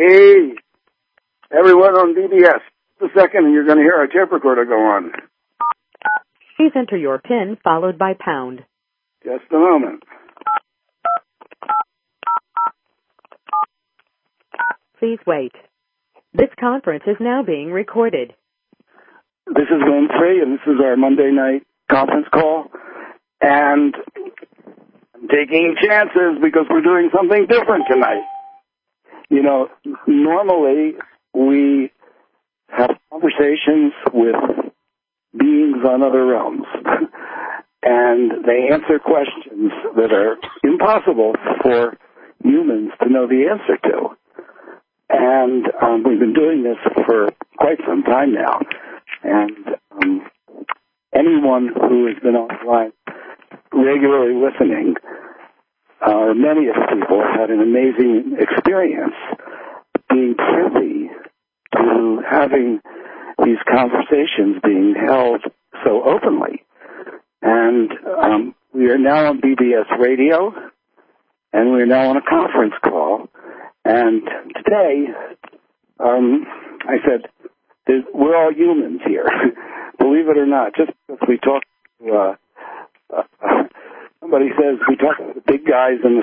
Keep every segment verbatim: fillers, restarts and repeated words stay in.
Hey, everyone on B B S. Just a second and you're going to hear our tape recorder go on. Please enter your PIN followed by pound. Just a moment. Please wait. This conference is now being recorded. This is Winfrey, and this is our Monday night conference call. And I'm taking chances because we're doing something different tonight. You know, normally we have conversations with beings on other realms, and they answer questions that are impossible for humans to know the answer to. And um, we've been doing this for quite some time now. And um, anyone who has been online regularly listening, uh, or many of the people, had an amazing experience being privy to having these conversations being held so openly. And um, we are now on B B S Radio, and we are now on a conference call. And today, um, I said, we're all humans here. Believe it or not, just because we talk to, uh, uh, somebody says we talk to the big guys in the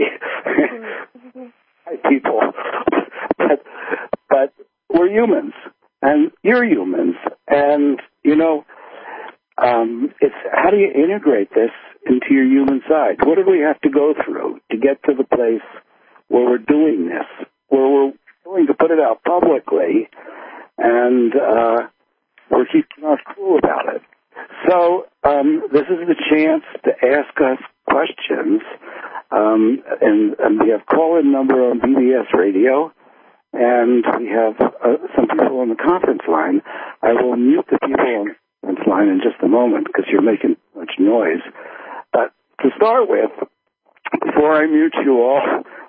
sky. Hi, people. but, but we're humans, and you're humans. And, you know, um, it's how do you integrate this into your human side? What do we have to go through to get to the place where we're doing this, where we're going to put it out publicly, and uh, we're keeping our cool about it? So um, this is the chance to ask us questions, um, and, and we have call-in number on B B S Radio, and we have uh, some people on the conference line. I will mute the people on the conference line in just a moment because you're making too much noise. But to start with, before I mute you all,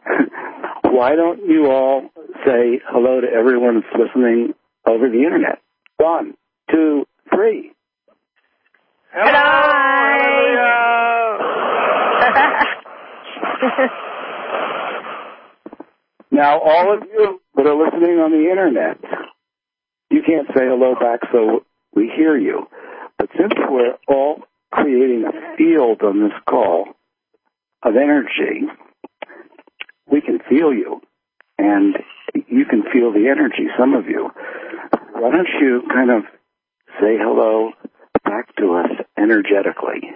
why don't you all say hello to everyone that's listening over the internet? One, two, three. Hello. Hello. Now, all of you that are listening on the internet, you can't say hello back so we hear you. But since we're all creating a field on this call of energy, we can feel you, and you can feel the energy, some of you. Why don't you kind of say hello back to us energetically?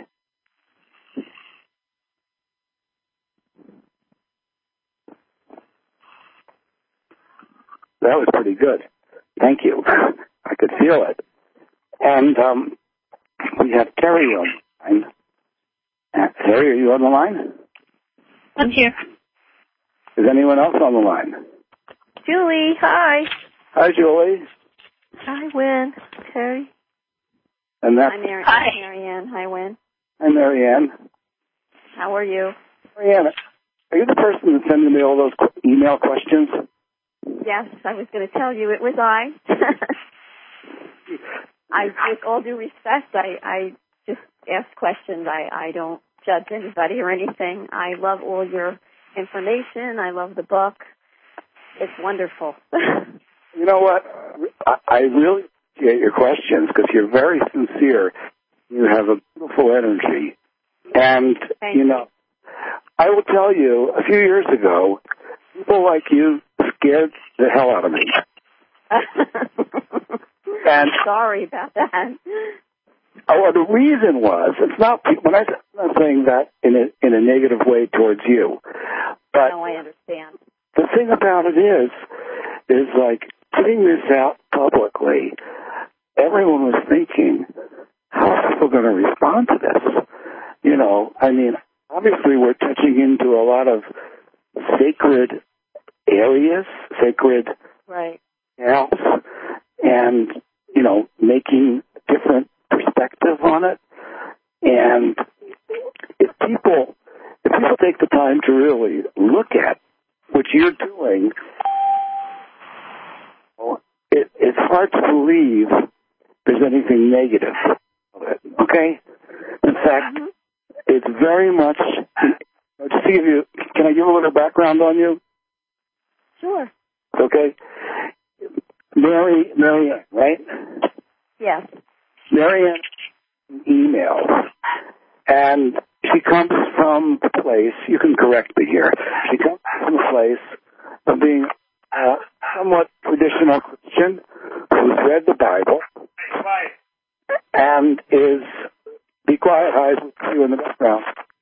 That was pretty good. Thank you. I could feel it. And um, we have Terry on the line. Uh, Terry, are you on the line? I'm here. Is anyone else on the line? Julie, hi. Hi, Julie. Hi, Wynn. Terry. And that's Hi, Mary- Hi. Marianne. Hi, Wynn. Hi, Marianne. How are you? Marianne, are you the person that's sending me all those qu- email questions? Yes, I was going to tell you it was I. I, with all due respect, I, I just ask questions. I, I don't judge anybody or anything. I love all your information. I love the book. It's wonderful. You know what? I, I really appreciate your questions because you're very sincere. You have a beautiful energy. And, Thank you know, I will tell you, a few years ago, people like you scared the hell out of me. And sorry about that. Oh, well, the reason was, it's not, when I, I'm not saying that in a, in a negative way towards you, but no, I understand. The thing about it is, is like putting this out publicly, everyone was thinking, how are people going to respond to this? You know, I mean, obviously we're touching into a lot of sacred areas, sacred right. house, and, you know, making different perspective on it. And if people, if people take the time to really look at what you're doing, it, it's hard to believe there's anything negative about it, okay? In fact, mm-hmm. it's very much, just to give you, can I give a little background on you? Sure. So okay? Mary, Mary Ann, right? Yes. Mary Ann emails, and she comes from a place, you can correct me here, she comes from a place of being a somewhat traditional Christian who's read the Bible and is, be quiet, eyes with you in the background.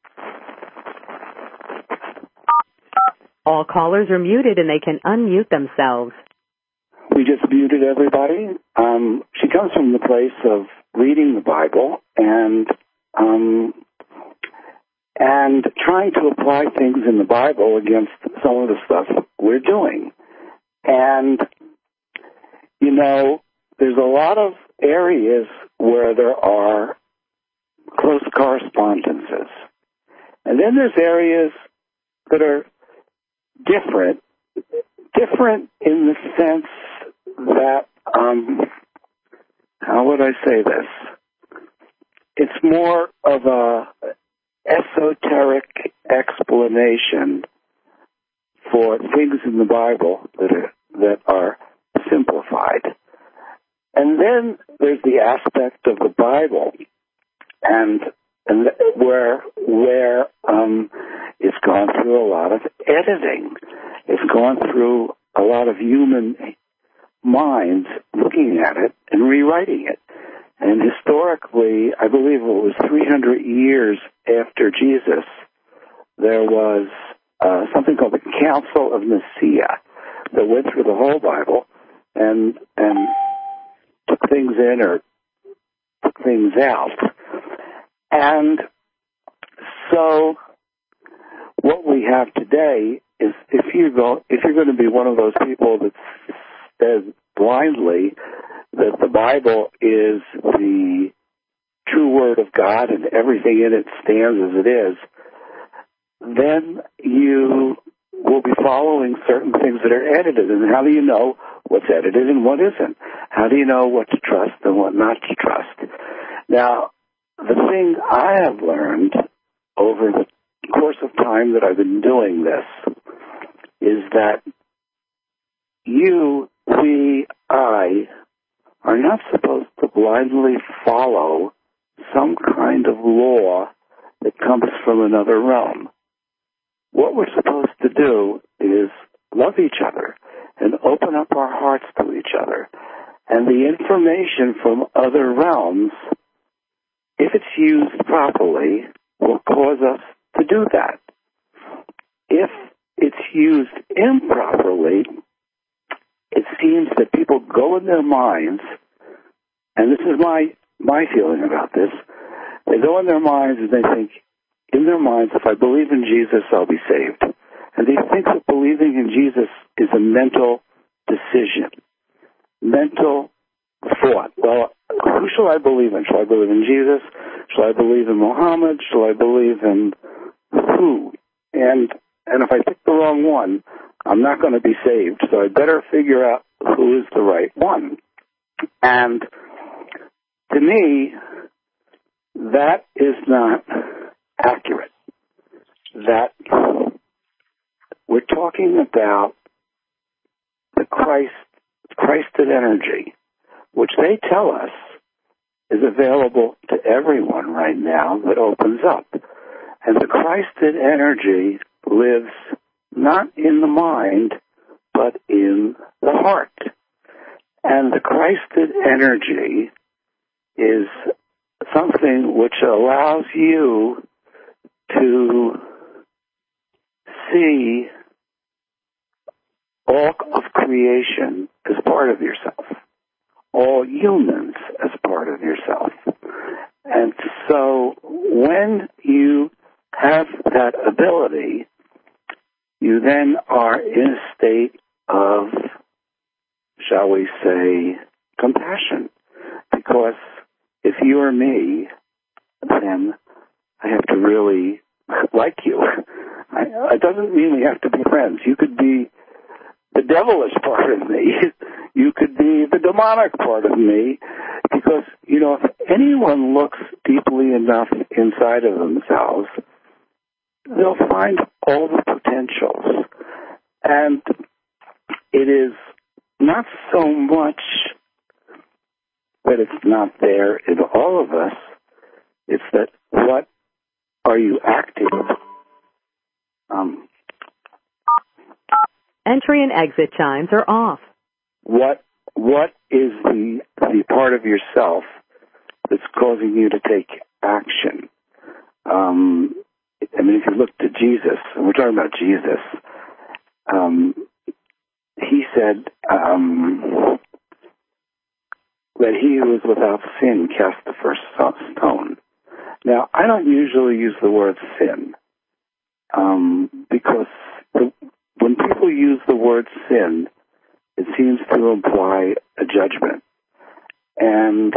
All callers are muted and they can unmute themselves. We just muted everybody. Um, she comes from the place of reading the Bible and um, and trying to apply things in the Bible against some of the stuff we're doing. And, you know, there's a lot of areas where there are close correspondences. And then there's areas that are different, different in the sense that, um, how would I say this? It's more of a esoteric explanation for things in the Bible that are, that are simplified. And then there's the aspect of the Bible and and where where um, it's gone through a lot of editing. It's gone through a lot of human minds looking at it and rewriting it. And historically, I believe it was three hundred years after Jesus, there was uh, something called the Council of Nicaea that went through the whole Bible and and took things in or took things out. And so what we have today is if you go, if you're going to be one of those people that says blindly that the Bible is the true Word of God and everything in it stands as it is, then you will be following certain things that are edited. And how do you know what's edited and what isn't? How do you know what to trust and what not to trust? Now, the thing I have learned over the course of time that I've been doing this is that you, we, I are not supposed to blindly follow some kind of law that comes from another realm. What we're supposed to do is love each other and open up our hearts to each other. And the information from other realms, if it's used properly, will cause us to do that. If it's used improperly, it seems that people go in their minds, and this is my my feeling about this, they go in their minds and they think, in their minds, if I believe in Jesus, I'll be saved. And they think that believing in Jesus is a mental decision, mental thought. Well, who shall I believe in? Shall I believe in Jesus? Shall I believe in Muhammad? Shall I believe in who? And and if I pick the wrong one, I'm not going to be saved. So I better figure out who is the right one. And to me, that is not accurate. That we're talking about the Christ, Christed energy, which they tell us is available to everyone right now that opens up. And the Christed energy lives not in the mind, but in the heart. And the Christed energy is something which allows you to see all of creation as part of yourself, all humans as part of yourself. And so when you have that ability, you then are in a state of, shall we say, compassion. Because if you are me, then I have to really like you. I, it doesn't mean we have to be friends. You could be the devilish part of me. You could be the demonic part of me. Because, you know, if anyone looks deeply enough inside of themselves, they'll find all the potentials. And it is not so much that it's not there in all of us, it's that what are you acting? Um, Entry and exit chimes are off. what what is the the part of yourself that's causing you to take action? Um, I mean, if you look to Jesus, and we're talking about Jesus, um, he said um, that he who is without sin cast the first stone. Now, I don't usually use the word sin um, because the, when people use the word sin, it seems to imply a judgment. And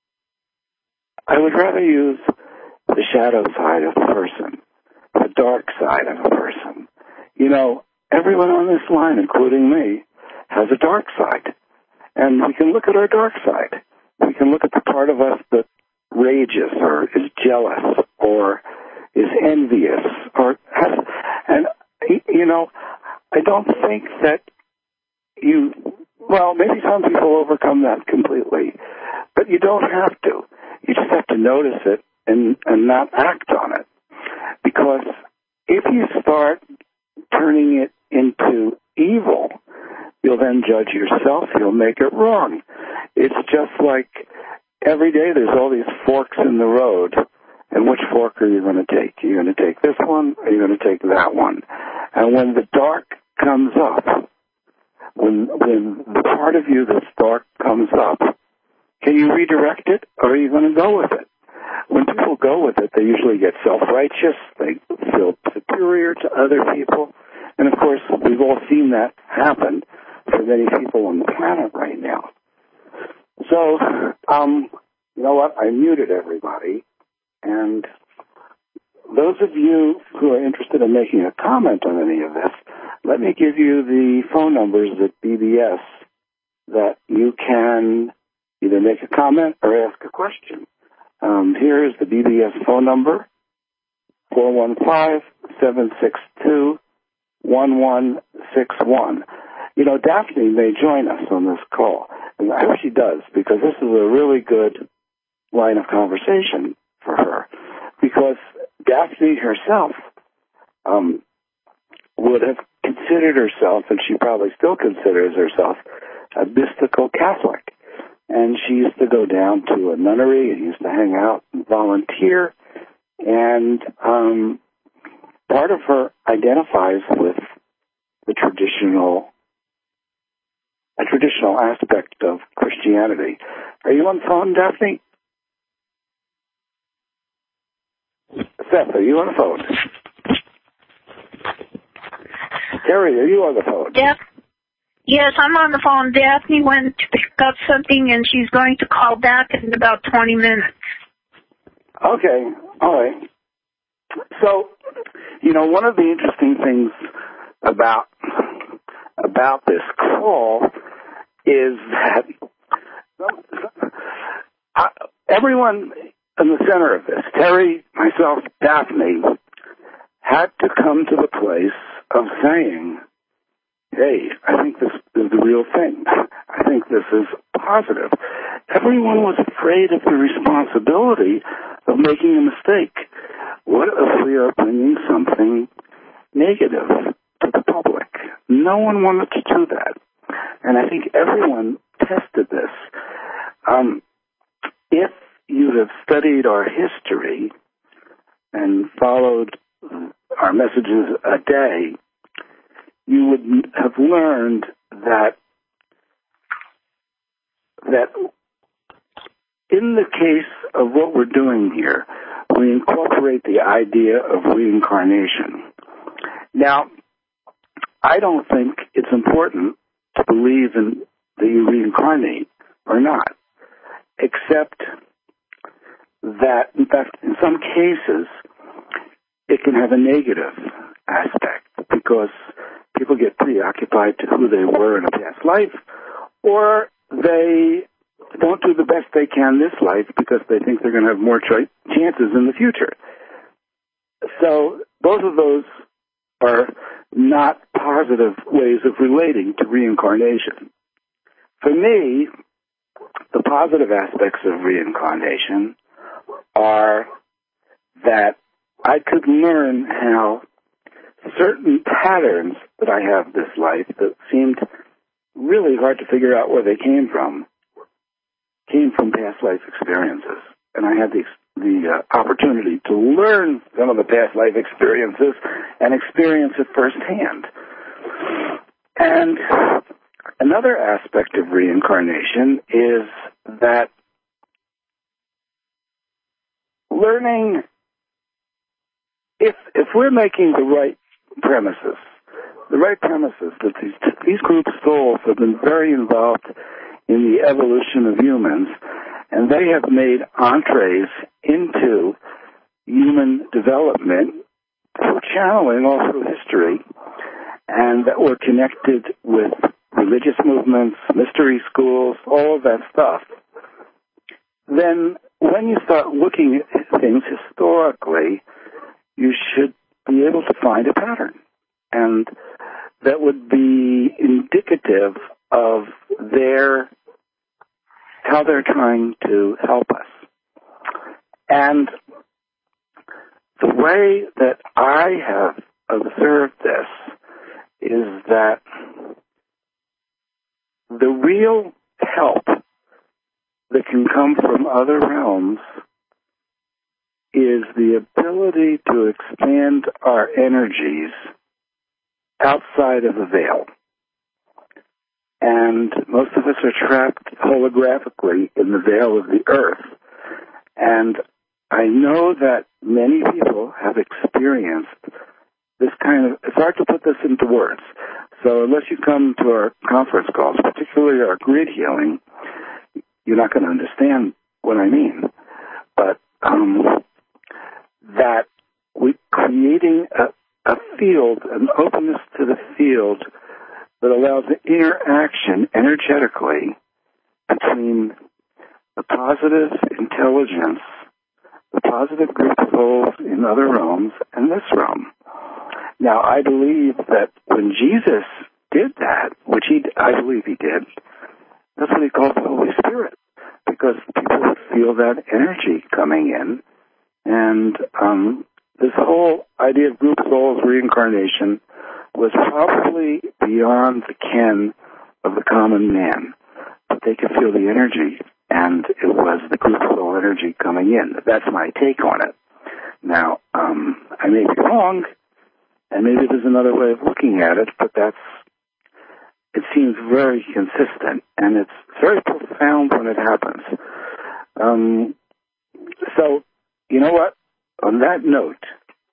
I would rather use the shadow side of a person, the dark side of a person. You know, everyone on this line, including me, has a dark side. And we can look at our dark side. We can look at the part of us that rages or is jealous or is envious or has, and, you know, I don't think that you, well, maybe some people overcome that completely, but you don't have to. You just have to notice it and, and not act on it. Because if you start turning it into evil, you'll then judge yourself, you'll make it wrong. It's just like every day there's all these forks in the road, and which fork are you going to take? Are you going to take this one, or are you going to take that one? And when the dark comes up, when when the part of you that's dark comes up, can you redirect it, or are you going to go with it? When people go with it, they usually get self-righteous, they feel superior to other people, and of course, we've all seen that happen for many people on the planet right now. So, um, you know what? I muted everybody, and those of you who are interested in making a comment on any of this, let me give you the phone numbers at B B S that you can either make a comment or ask a question. Um, here is the B B S phone number, four one five, seven six two, one one six one. You know, Daphne may join us on this call, and I hope she does, because this is a really good line of conversation for her, because Daphne herself um, would have considered herself, and she probably still considers herself, a mystical Catholic. And she used to go down to a nunnery and used to hang out and volunteer. And um, part of her identifies with the traditional, a traditional aspect of Christianity. Are you on the phone, Daphne? Seth, are you on the phone? Terry, are you on the phone? Daph- yes, I'm on the phone. Daphne went to pick up something, and she's going to call back in about twenty minutes. Okay, all right. So, you know, one of the interesting things about about this call is that uh, everyone in the center of this, Terry, myself, Daphne, had to come to the place of saying, hey, I think this is the real thing. I think this is positive. Everyone was afraid of the responsibility of making a mistake. What if we are bringing something negative to the public? No one wanted to do that. And I think everyone tested this. Um, if you have studied our history and followed our messages a day, you would have learned that that in the case of what we're doing here, we incorporate the idea of reincarnation. Now, I don't think it's important to believe in that you reincarnate or not, except that, in fact, in some cases, it can have a negative aspect because people get preoccupied to who they were in a past life, or they don't do the best they can this life because they think they're going to have more ch- chances in the future. So both of those are not positive ways of relating to reincarnation. For me, the positive aspects of reincarnation are that I could learn how certain patterns that I have this life that seemed really hard to figure out where they came from, came from past life experiences. And I had the, the uh, opportunity to learn some of the past life experiences and experience it firsthand. And another aspect of reincarnation is that learning, if if we're making the right premises, the right premises that these these group souls have been very involved in the evolution of humans, and they have made entrees into human development through channeling all through history, and that we're connected with religious movements, mystery schools, all of that stuff, then when you start looking at things historically, you should be able to find a pattern. And that would be indicative of their, how they're trying to help us. And the way that I have observed this is that the real help that can come from other realms is the ability to expand our energies outside of the veil. And most of us are trapped holographically in the veil of the earth. And I know that many people have experienced this kind of, it's hard to put this into words. So unless you come to our conference calls, particularly our grid healing, you're not going to understand what I mean. But um, that we're creating a, a field, an openness to the field that allows the interaction energetically between the positive intelligence, the positive group of souls in other realms, and this realm. Now, I believe that when Jesus did that, which he, I believe he did, that's what he called the Holy Spirit, because people would feel that energy coming in. And um, this whole idea of group souls reincarnation was probably beyond the ken of the common man. But they could feel the energy, and it was the group soul energy coming in. That's my take on it. Now, um, I may be wrong, and maybe there's another way of looking at it, but that's, it seems very consistent, and it's very profound when it happens. Um, so, you know what? On that note,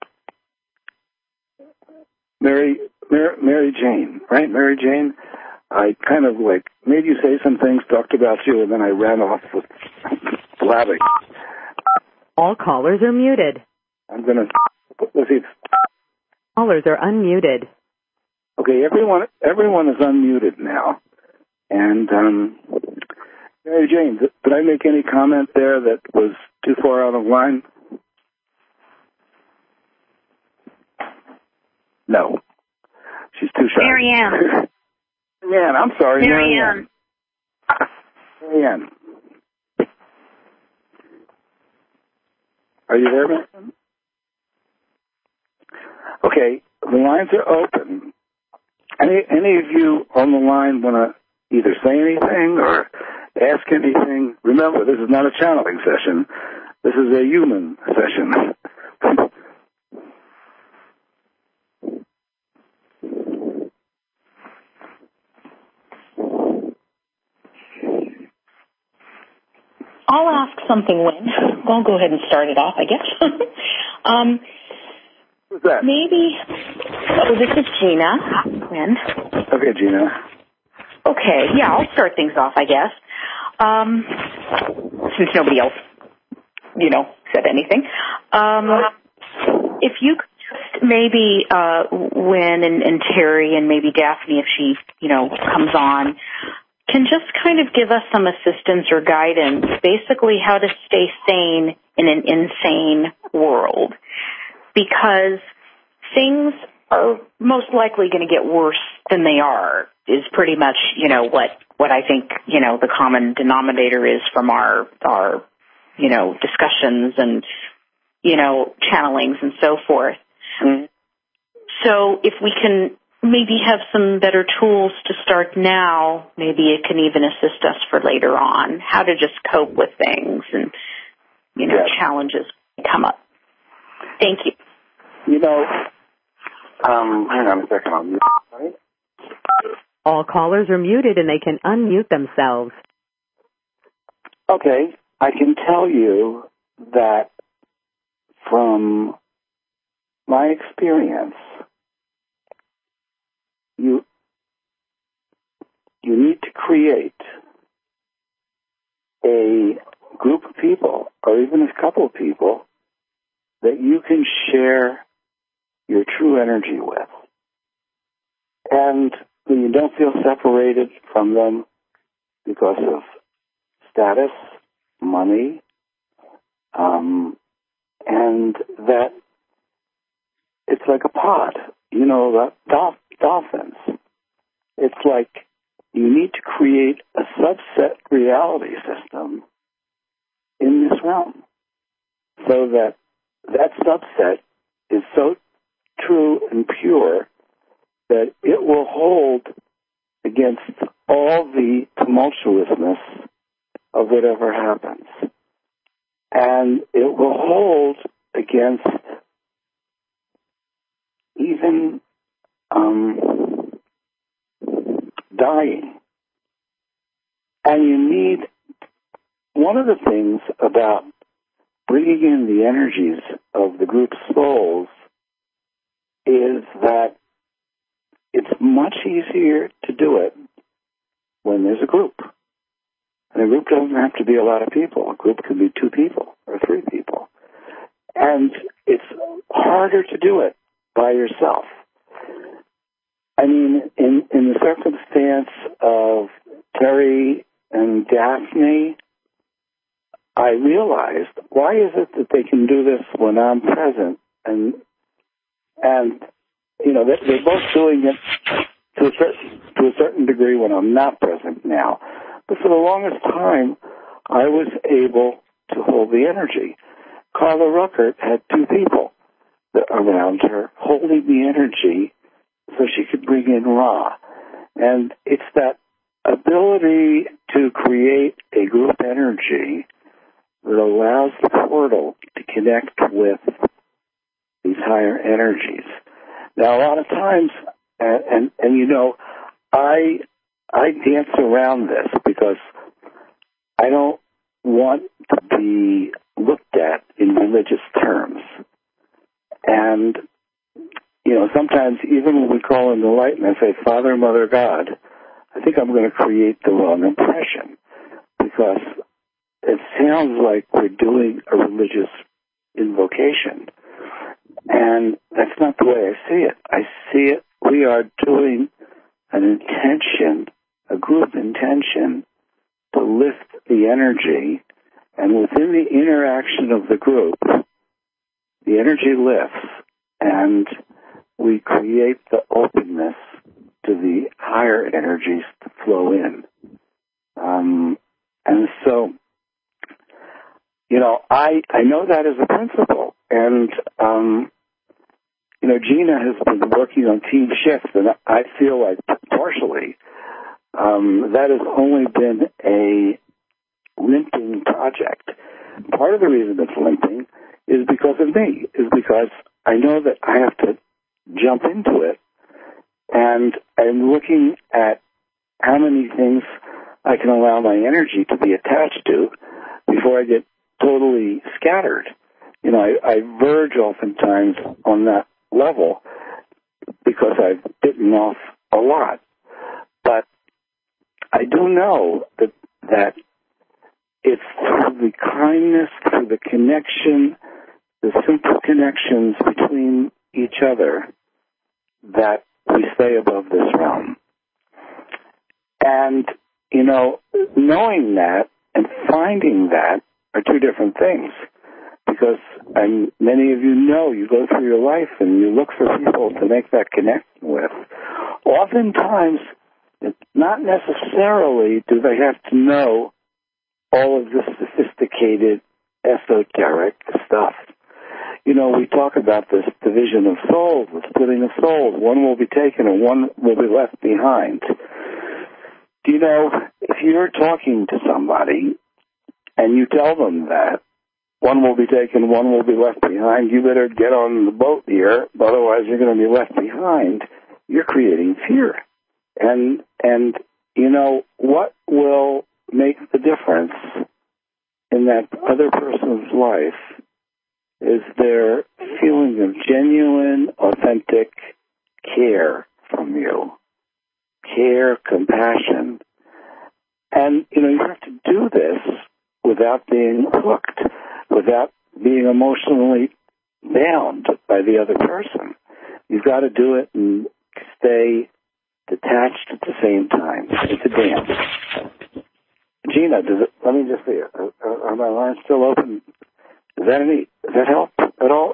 Mary, Mary, Mary Jane, right? Mary Jane, I kind of like made you say some things, talked about you, and then I ran off with blabbing. All callers are muted. I'm going to, let's see. Callers are unmuted. Okay, everyone, everyone is unmuted now. And um, Mary Jane, did, did I make any comment there that was too far out of line? No. She's too shy. Mary Ann. Mary Ann, I'm sorry. Mary Ann. Mary Ann. Are you there, ma'am? Okay, the lines are open. Any any of you on the line want to either say anything or ask anything? Remember, this is not a channeling session. This is a human session. I'll ask something, Wynn. I'll go ahead and start it off, I guess. um, Who's that? Maybe, oh, this is Gina, Wynn. Okay, Gina. Okay, yeah, I'll start things off, I guess. Um, since nobody else, you know, said anything. Um, if you could just maybe, uh, Wynn and, and Terry and maybe Daphne, if she, you know, comes on, can just kind of give us some assistance or guidance, basically how to stay sane in an insane world. Because things are most likely going to get worse than they are is pretty much, you know, what, what I think, you know, the common denominator is from our, our, you know, discussions and, you know, channelings and so forth. Mm-hmm. So if we can maybe have some better tools to start now, maybe it can even assist us for later on, how to just cope with things and, you know, yes. challenges come up. Thank you. You know, um, hang on a second. I'll mute. Right? All callers are muted and they can unmute themselves. Okay. I can tell you that from my experience, you you need to create a group of people, or even a couple of people, that you can share your true energy with. And when you don't feel separated from them because of status, money, um, and that it's like a pod, you know, the dolph- dolphins. It's like you need to create a subset reality system in this realm so that that subset is so true and pure that it will hold against all the tumultuousness of whatever happens. And it will hold against even um, dying. And you need, one of the things about bringing in the energies of the group's souls is that it's much easier to do it when there's a group. And a group doesn't have to be a lot of people. A group could be two people or three people. And it's harder to do it by yourself. I mean, in, in the circumstance of Terry and Daphne, I realized, why is it that they can do this when I'm present? And, and you know, they're, they're both doing it to a, certain, to a certain degree when I'm not present now. But for the longest time, I was able to hold the energy. Carla Ruckert had two people around her holding the energy so she could bring in Ra. And it's that ability to create a group energy that allows the portal to connect with these higher energies. Now, a lot of times, and, and, and you know, I I dance around this because I don't want to be looked at in religious terms. And, you know, sometimes even when we call in the light and I say, Father, Mother, God, I think I'm going to create the wrong impression because it sounds like we're doing a religious invocation. And that's not the way I see it. I see it, we are doing an intention, a group intention to lift the energy, and within the interaction of the group, the energy lifts, and we create the openness to the higher energies to flow in. Um, and so, you know, I, I know that as a principle, and, um, you know, Gina has been working on Team Shift, and I feel like partially um, that has only been a limping project. Part of the reason it's limping is because of me, is because I know that I have to jump into it, and I'm looking at how many things I can allow my energy to be attached to before I get totally scattered. You know, I, I verge oftentimes on that level because I've bitten off a lot. But I do know that that it's through the kindness, through the connection, the simple connections between each other that we stay above this realm. And, you know, knowing that and finding that are two different things. because, and many of you know, you go through your life and you look for people to make that connection with. Oftentimes, not necessarily do they have to know all of this sophisticated, esoteric stuff. You know, we talk about this division of souls, the splitting of souls. One will be taken and one will be left behind. Do you know, if you're talking to somebody and you tell them that one will be taken, one will be left behind, you better get on the boat here, otherwise you're going to be left behind. You're creating fear. And, and you know, what will make the difference in that other person's life is their feeling of genuine, authentic care from you. Care, compassion. And, you know, you have to do this without being hooked, without being emotionally bound by the other person. You've got to do it and stay detached at the same time. It's a dance. Gina, does it, let me just see. Are, are my lines still open? Does that any, does that help at all?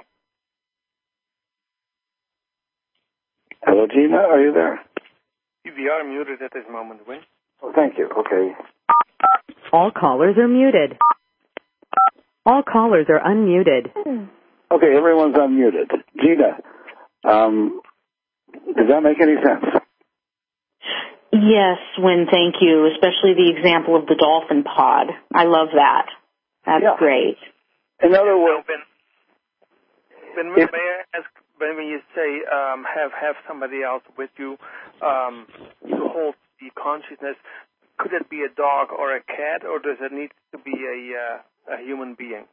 Hello, Gina, are you there? We are muted at this moment, Win. Oh, thank you. Okay. All callers are muted. All callers are unmuted. Okay, everyone's unmuted. Gina, um, does that make any sense? Yes, Win, thank you, especially the example of the dolphin pod. I love that. That's yeah. great. In other words, when, when, may I ask, when you say um, have have somebody else with you um, to hold the consciousness, could it be a dog or a cat, or does it need to be a uh, a human being?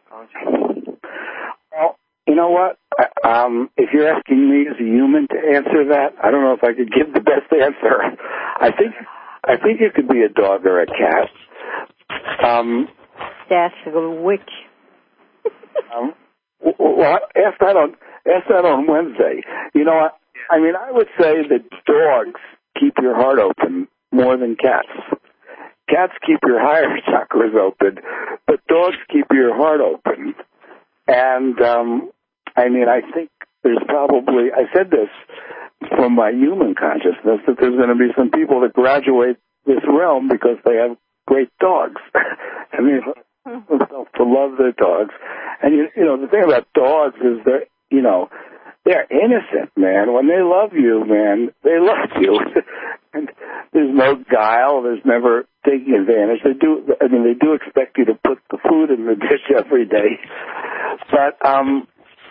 Well, you know what? Um, if you're asking me as a human to answer that, I don't know if I could give the best answer. I think I think it could be a dog or a cat. Um, That's a witch. um, well, ask that on ask that on Wednesday. You know, I, I mean, I would say that dogs keep your heart open more than cats. Cats keep your higher chakras open, but dogs keep your heart open. And, um, I mean, I think there's probably, I said this from my human consciousness, that there's going to be some people that graduate this realm because they have great dogs. I mean, to love their dogs. And, you, you know, the thing about dogs is that, you know, they're innocent, man. When they love you, man, they love you. And there's no guile. There's never taking advantage. They do, I mean, they do expect you to put the food in the dish every day. But, um,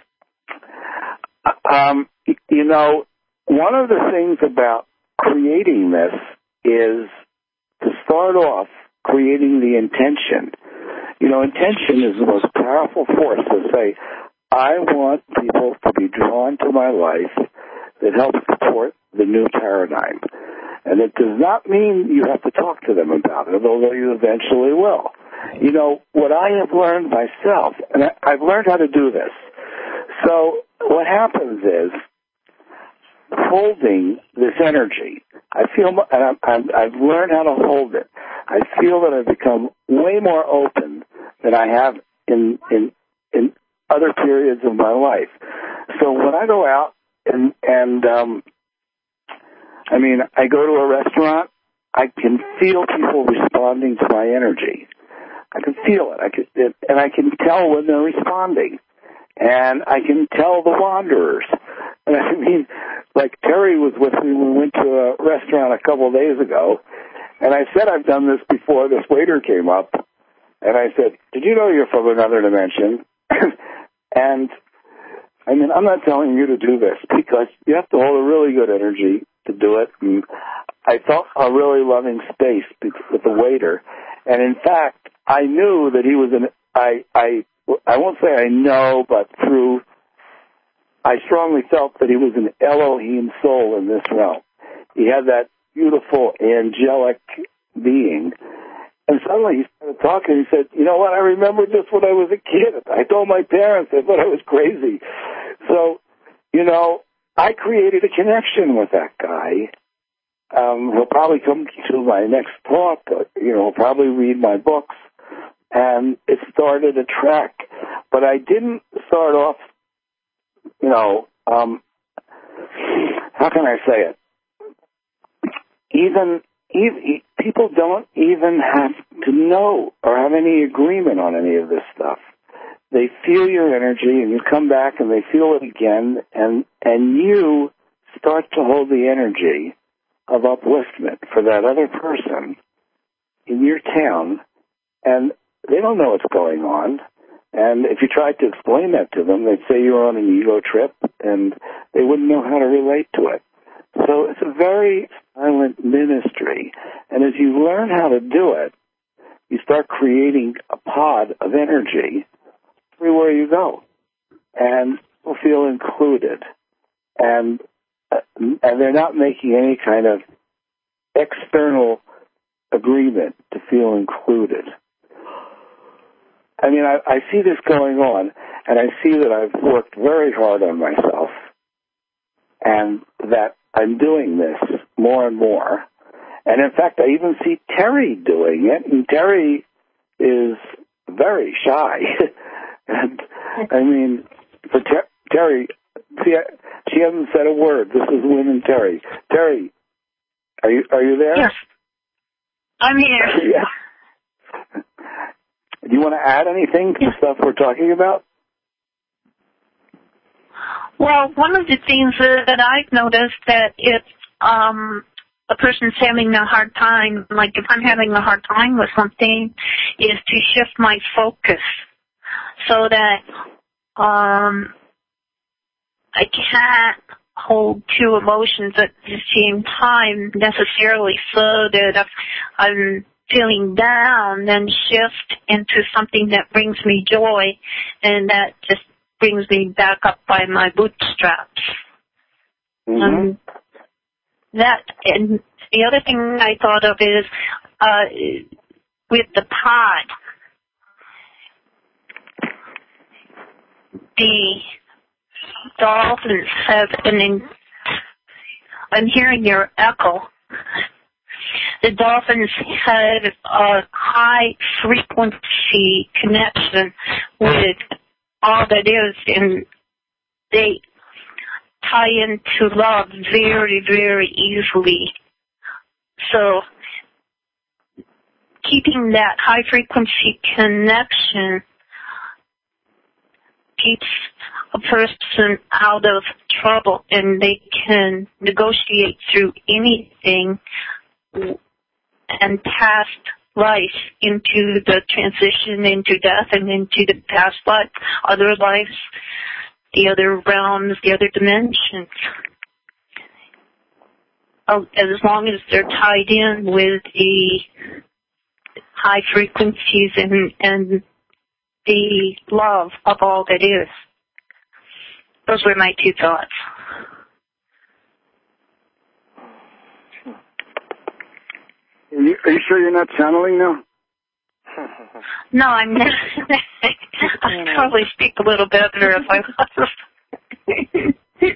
um, you know, one of the things about creating this is to start off creating the intention. You know, intention is the most powerful force to say, I want people to be drawn to my life that helps support the new paradigm. And it does not mean you have to talk to them about it, although you eventually will. You know, what I have learned myself, and I, I've learned how to do this. So what happens is, holding this energy, I feel, and I'm, I'm, I've learned how to hold it. I feel that I've become way more open than I have in, in, in other periods of my life. So when I go out and, and, um, I mean, I go to a restaurant, I can feel people responding to my energy. I can feel it. I can, it, and I can tell when they're responding. And I can tell the wanderers. And I mean, like Terry was with me when we went to a restaurant a couple of days ago, and I said I've done this before. This waiter came up, and I said, did you know you're from another dimension? And, I mean, I'm not telling you to do this because you have to hold a really good energy to do it. And I felt a really loving space with the waiter. And, in fact, I knew that he was an, I, I, I won't say I know, but through, I strongly felt that he was an Elohim soul in this realm. He had that beautiful angelic being. And suddenly he started talking. He said, you know what, I remember this when I was a kid. I told my parents I thought I was crazy. So, you know, I created a connection with that guy. Um, he'll probably come to my next talk. You know, he'll probably read my books. And it started a track but I didn't start off, you know, um, how can I say it? Even, even people don't even have to know or have any agreement on any of this stuff. They feel your energy, and you come back and they feel it again, and and you start to hold the energy of upliftment for that other person in your town, and they don't know what's going on. And if you tried to explain that to them, they'd say you're on an ego trip, and they wouldn't know how to relate to it. So it's a very silent ministry. And as you learn how to do it, you start creating a pod of energy everywhere you go. And people feel included. And, uh, and they're not making any kind of external agreement to feel included. I mean, I, I see this going on, and I see that I've worked very hard on myself, and that I'm doing this more and more. And in fact, I even see Terry doing it, and Terry is very shy. And I mean, for Ter- Terry, see, she hasn't said a word. This is Wynn and Terry. Terry, are you are you there? Yes, I'm here. Yeah. Do you want to add anything to the stuff we're talking about? Well, one of the things uh, that I've noticed that if um, a person's having a hard time, like if I'm having a hard time with something, is to shift my focus so that um, I can't hold two emotions at the same time necessarily, so that if I'm feeling down, then shift into something that brings me joy, and that just brings me back up by my bootstraps. Mm-hmm. Um, that and the other thing I thought of is uh, with the pod, the dolphins have an. In, I'm hearing your echo. The dolphins have a high frequency connection with all that is, and they tie into love very, very easily. So keeping that high frequency connection keeps a person out of trouble, and they can negotiate through anything and past life into the transition into death and into the past life, other lives, the other realms, the other dimensions. As long as they're tied in with the high frequencies and, and the love of all that is. Those were my two thoughts. Are you, are you sure you're not channeling now? No, I'm not. I'd probably speak a little better if I was.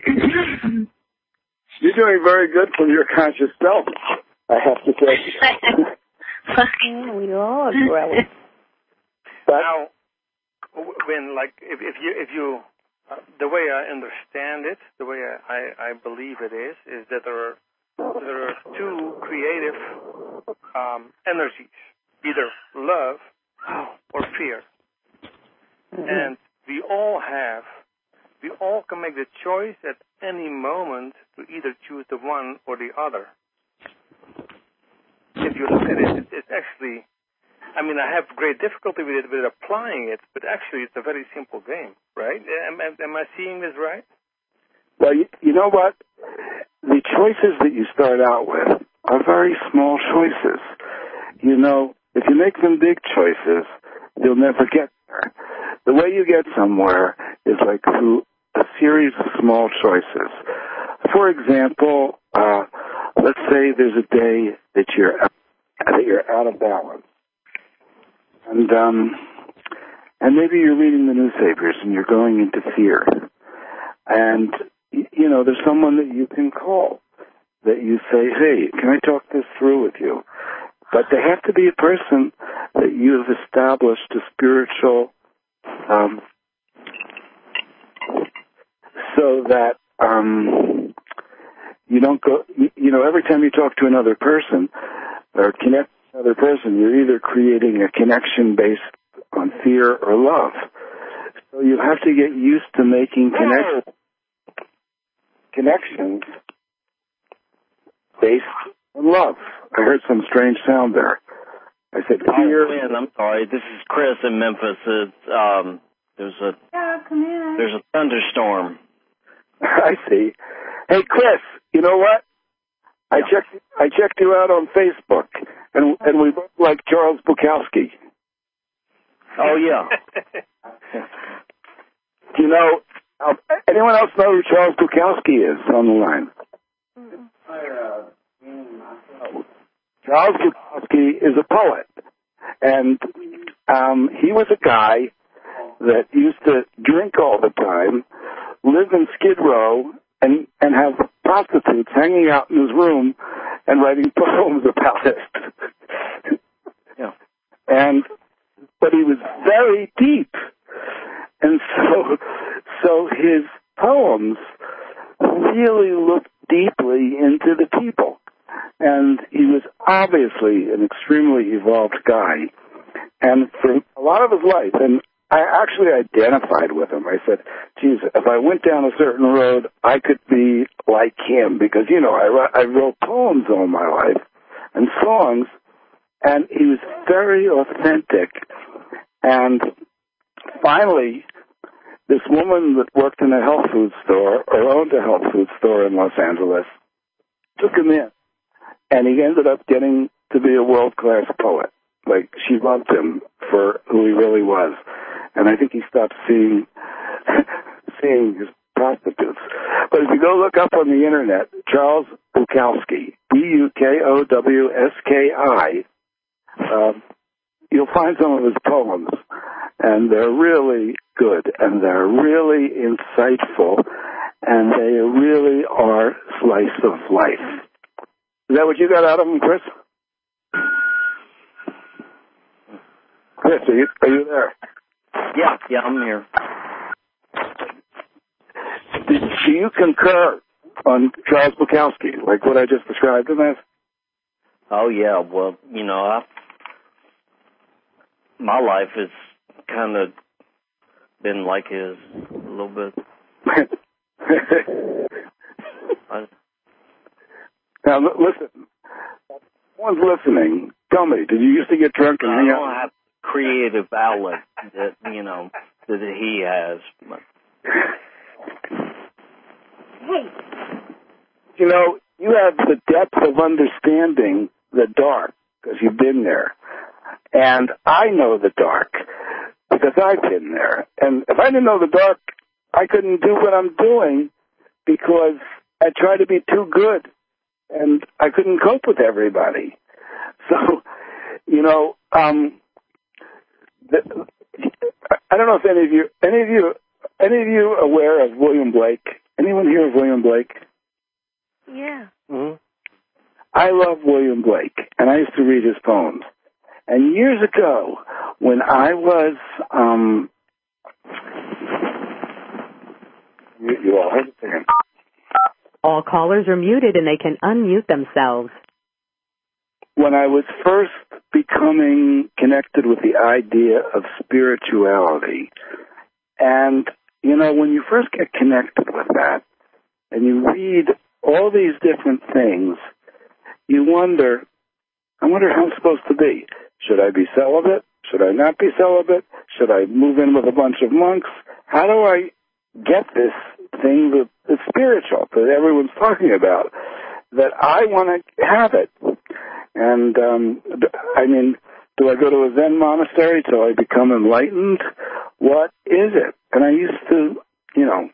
You're doing very good from your conscious self, I have to say. We all are growing. Now, when like if, if you if you uh, the way I understand it, the way I, I, I believe it is, is that there are there are two creative um, energies, either love or fear, mm-hmm. and we all have, we all can make the choice at any moment to either choose the one or the other. If you look at it, it's actually, I mean, I have great difficulty with it, with applying it, but actually it's a very simple game, right? Am, am I seeing this right? Well, you, you know what? The choices that you start out with are very small choices. You know, if you make them big choices, you'll never get there. The way you get somewhere is like through a series of small choices. For example, uh, let's say there's a day that you're out, that you're out of balance, and um, and maybe you're reading the newspapers and you're going into fear, and you know there's someone that you can call that you say, hey, can I talk this through with you? But they have to be a person that you've established a spiritual um, so that um, you don't go, you, you know, every time you talk to another person or connect with another person, you're either creating a connection based on fear or love. So you have to get used to making connect- connections based on love. I heard some strange sound there. I said fear. Oh, man, I'm sorry. This is Chris in Memphis. It's, um, there's a Yeah, come in. there's a thunderstorm. I see. Hey, Chris, you know what? I Yeah. checked I checked you out on Facebook, and and we both like Charles Bukowski. Oh, yeah. Do you know, uh, anyone else know who Charles Bukowski is on the line? Charles Bukowski is a poet, and um, he was a guy that used to drink all the time, live in Skid Row, and, and have prostitutes hanging out in his room and writing poems about it. Yeah. And but he was very deep, and so so his poems really looked deeply into the people. And he was obviously an extremely evolved guy. And for a lot of his life, and I actually identified with him. I said, geez, if I went down a certain road, I could be like him. Because, you know, I wrote, I wrote poems all my life and songs, and he was very authentic. And finally, this woman that worked in a health food store, or owned a health food store in Los Angeles, took him in. And he ended up getting to be a world-class poet. Like, she loved him for who he really was. And I think he stopped seeing seeing his prostitutes. But if you go look up on the Internet, Charles Bukowski, B U K O W S K I, um, you'll find some of his poems. And they're really good, and they're really insightful, and they really are slice of life. Is that what you got out of him, Chris? Chris, are you, are you there? Yeah, yeah, I'm here. Do, do you concur on Charles Bukowski, like what I just described him as? Oh, yeah. Well, you know, I, my life has kind of been like his a little bit. I, Now, l- listen. Someone's listening. Tell me, did you used to get drunk and I hang don't out? have creative outlet that, you know, that he has. But. You know, you have the depth of understanding the dark because you've been there. And I know the dark because I've been there. And if I didn't know the dark, I couldn't do what I'm doing because I try to be too good. And I couldn't cope with everybody. So, you know, um, the, I don't know if any of you, any of you, any of you aware of William Blake? Anyone hear of William Blake? Yeah. Mm-hmm. I love William Blake, and I used to read his poems. And years ago, when I was, um, you, you all heard it again. All callers are muted and they can unmute themselves. When I was first becoming connected with the idea of spirituality, and, you know, when you first get connected with that, and you read all these different things, you wonder, I wonder how I'm supposed to be. Should I be celibate? Should I not be celibate? Should I move in with a bunch of monks? How do I get this thing that is spiritual, that everyone's talking about, that I want to have it? And, um, I mean, do I go to a Zen monastery till I become enlightened? What is it? And I used to, you know,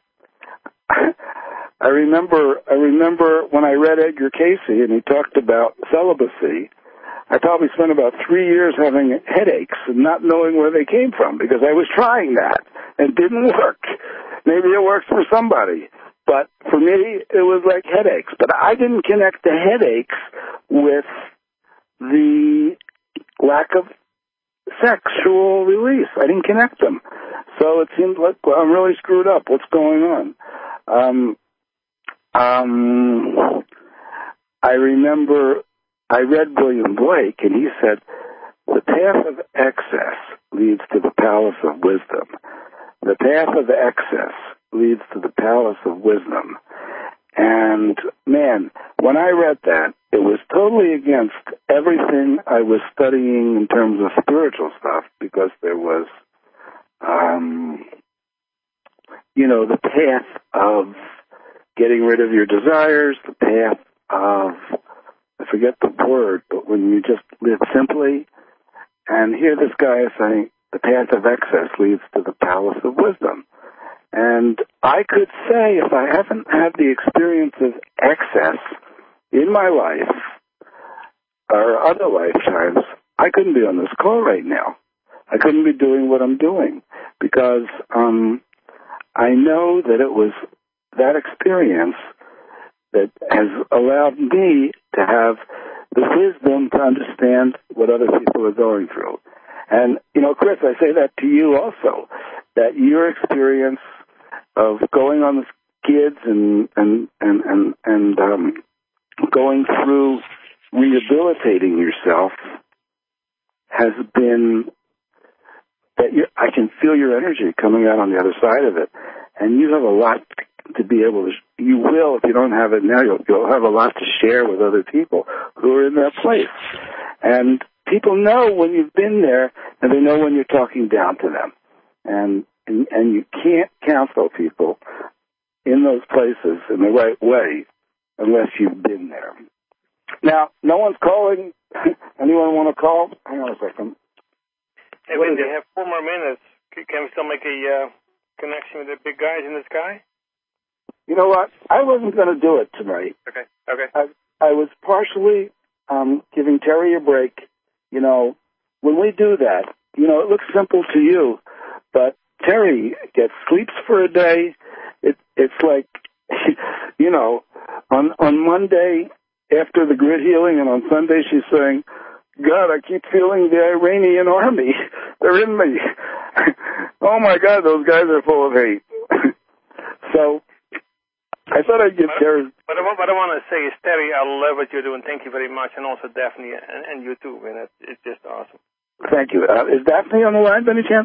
I remember, I remember when I read Edgar Cayce and he talked about celibacy, I probably spent about three years having headaches and not knowing where they came from because I was trying that and it didn't work. Maybe it works for somebody, but for me it was like headaches. But I didn't connect the headaches with the lack of sexual release. I didn't connect them. So it seemed like, well, I'm really screwed up. What's going on? Um, um, I remember I read William Blake, and he said, the path of excess leads to the palace of wisdom. The path of excess leads to the palace of wisdom. And, man, when I read that, it was totally against everything I was studying in terms of spiritual stuff, because there was, um, you know, the path of getting rid of your desires, the path of, I forget the word, but when you just live simply. And here this guy is saying, the path of excess leads to the palace of wisdom. And I could say, if I haven't had the experience of excess in my life or other lifetimes, I couldn't be on this call right now. I couldn't be doing what I'm doing, because um, I know that it was that experience that has allowed me to have the wisdom to understand what other people are going through. And, you know, Chris, I say that to you also, that your experience of going on with kids and and and and, and um, going through rehabilitating yourself has been that you, I can feel your energy coming out on the other side of it, and you have a lot to be able to. You will, if you don't have it now, you'll, you'll have a lot to share with other people who are in that place, and people know when you've been there, and they know when you're talking down to them, and. And, and you can't counsel people in those places in the right way unless you've been there. Now, no one's calling. Anyone want to call? Hang on a second. Hey, we have four more minutes. Can we still make a uh, connection with the big guys in the sky? You know what? I wasn't going to do it tonight. Okay, okay. I, I was partially um, giving Terry a break. You know, when we do that, you know, it looks simple to you, but Terry gets sleeps for a day. It, it's like, you know, on on Monday after the grid healing, and on Sunday she's saying, God, I keep feeling the Iranian army. They're in me. Oh, my God, those guys are full of hate. So I thought I'd give but, Terry... But what I want to say is, Terry, I love what you're doing. Thank you very much. And also Daphne, and, and you too. Man, it's, it's just awesome. Thank you. Uh, is Daphne on the line by any chance?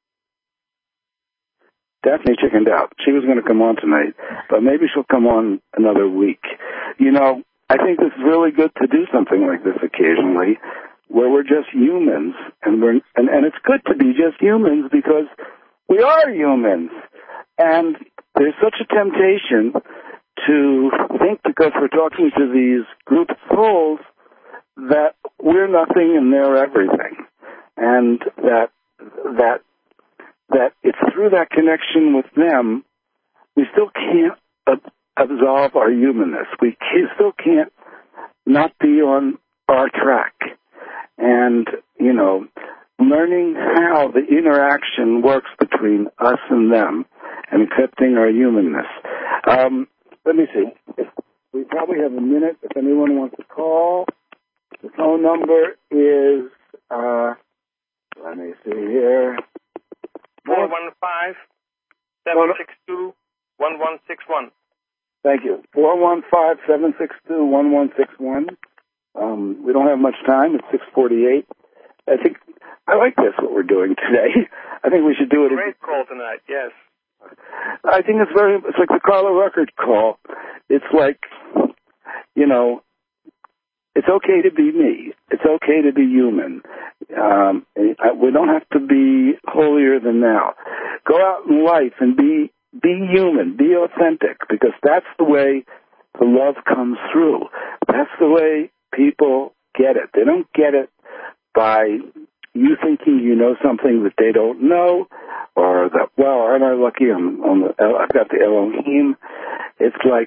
Daphne chickened out. She was going to come on tonight, but maybe she'll come on another week. You know, I think it's really good to do something like this occasionally, where we're just humans, and we're and, and it's good to be just humans because we are humans, and there's such a temptation to think because we're talking to these group of souls that we're nothing and they're everything, and that that. that it's through that connection with them, we still can't ab- absolve our humanness. We c- still can't not be on our track. And, you know, learning how the interaction works between us and them and accepting our humanness. Um, let me see. If we probably have a minute if anyone wants to call. The phone number is, uh, let me see here. four one five, seven six two, one one six one. Thank you. four one five, seven six two, one one six one. Um, we don't have much time. It's six forty-eight. I think, I like this, what we're doing today. I think we should do it. Great call tonight, yes. I think it's very, it's like the Carla Ruckert call. It's like, you know, it's okay to be me. It's okay to be human. Um, we don't have to be holier than thou. Go out in life and be be human, be authentic, because that's the way the love comes through. That's the way people get it. They don't get it by you thinking you know something that they don't know, or that, well, aren't I lucky? I'm on the, I've got the Elohim. It's like,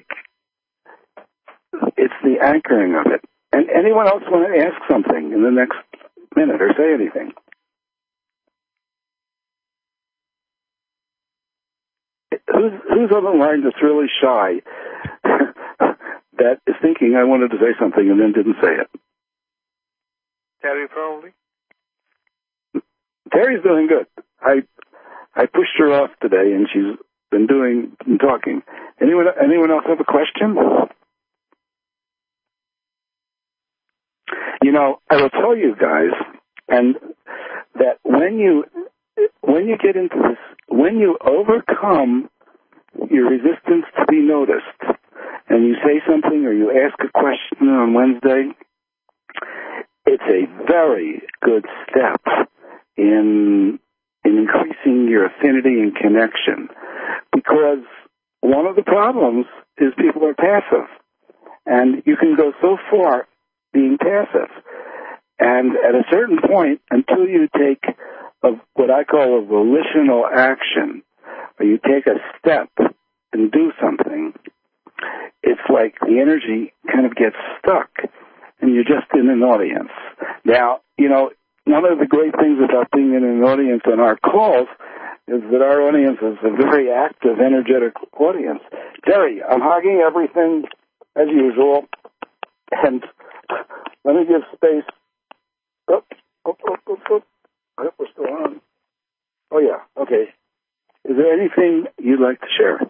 it's the anchoring of it. And anyone else want to ask something in the next minute or say anything? Who's, who's on the line that's really shy that is thinking I wanted to say something and then didn't say it? Terry, probably. Terry's doing good. I I pushed her off today, and she's been doing been talking, Anyone, anyone else have a question? You know, I will tell you guys, and that when you when you get into this, when you overcome your resistance to be noticed, and you say something or you ask a question on Wednesday, it's a very good step in in increasing your affinity and connection, because one of the problems is people are passive, and you can go so far being passive. And at a certain point, until you take a, what I call a volitional action, or you take a step and do something, it's like the energy kind of gets stuck, and you're just in an audience. Now, you know, one of the great things about being in an audience on our calls is that our audience is a very active, energetic audience. Terry, I'm hogging everything as usual, and let me give space. Oh, oh, oh, oh, oh. I hope we're still on. Oh, yeah, okay. Is there anything you'd like to share?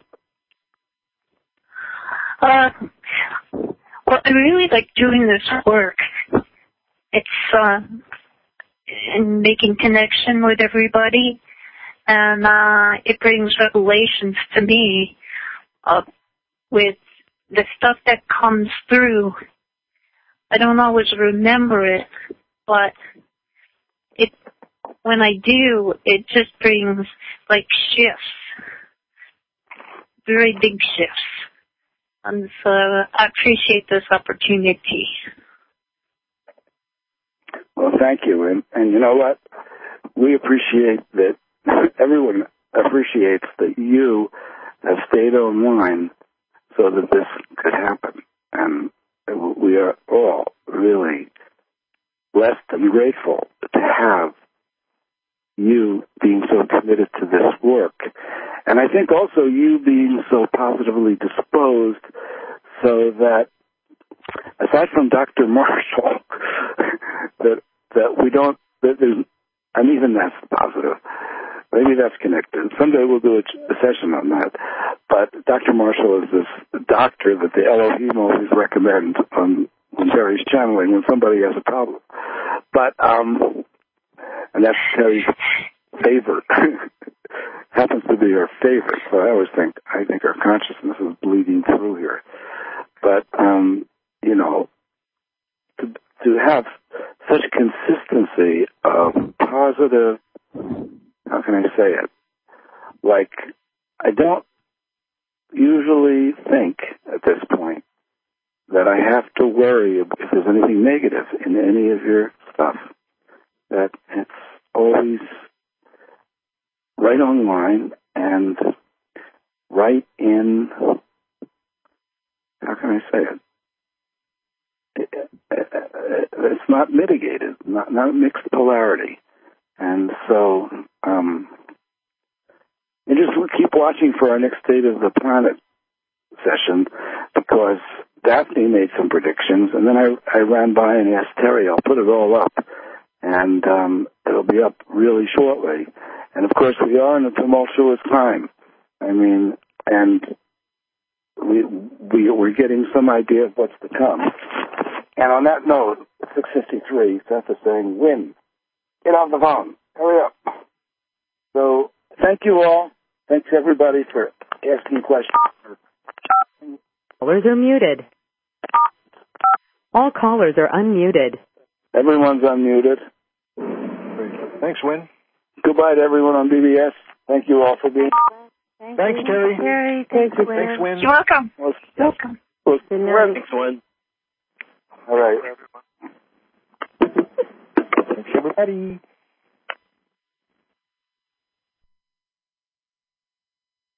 Uh, well, I really like doing this work. It's uh, in making connection with everybody, and uh, it brings revelations to me uh, with the stuff that comes through. I don't always remember it, but it when I do, it just brings like shifts, very big shifts. And so I appreciate this opportunity. Well, thank you. And, and you know what? We appreciate that, everyone appreciates that you have stayed online so that this could happen. And we are all really blessed and grateful to have you being so committed to this work. And I think also you being so positively disposed, so that aside from Doctor Marshall, that that we don't, that there's, and even that's positive. Maybe that's connected. Someday we'll do a, a session on that. But Doctor Marshall is this doctor that the Elohim always recommend on, on Terry's channeling when somebody has a problem. But, um, and that's Terry's favorite. Happens to be her favorite. So I always think, I think our consciousness is bleeding through here. But, um, you know, to, to have such consistency of positive, how can I say it? Like, I don't usually think at this point that I have to worry if there's anything negative in any of your stuff. That it's always right on line and right in, how can I say it? It's not mitigated, not, not mixed polarity. And so, um, and just keep watching for our next State of the Planet session, because Daphne made some predictions, and then I, I ran by and asked Terry, I'll put it all up, and um, it'll be up really shortly. And of course, we are in a tumultuous time. I mean, and we, we, we're getting some idea of what's to come. And on that note, six fifty-three, Seth is saying, win. Get on the phone. Hurry up. So, thank you all. Thanks, everybody, for asking questions. Callers are muted. All callers are unmuted. Everyone's unmuted. Thanks, Win. Goodbye to everyone on B B S. Thank you all for being Thank Thanks, you. Terry. Terry, thank you. Thanks, Win. You're welcome. Well, Welcome. well, Good night. Thanks, Win. all right. Thanks, everybody.